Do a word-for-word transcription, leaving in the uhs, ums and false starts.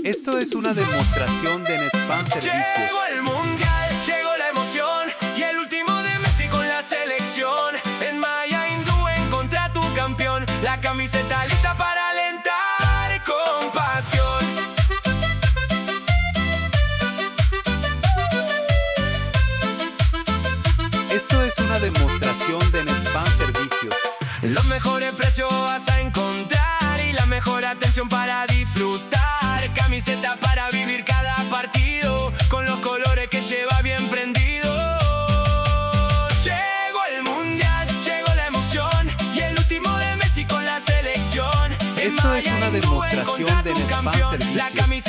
Esto es una demostración de Netfan Servicios. Llegó el mundial, llegó la emoción y el último de Messi con la selección. En Maya Hindú encontré tu campeón, la camiseta lista para alentar con pasión. Esto es una demostración de Netfan Servicios. Los mejores precios vas a encontrar y la mejor atención para disfrutar. Camiseta para vivir cada partido con los colores que lleva bien prendido. Llegó el mundial, llegó la emoción y el último de Messi con la selección. Esto es una demostración de Netfan Servicios.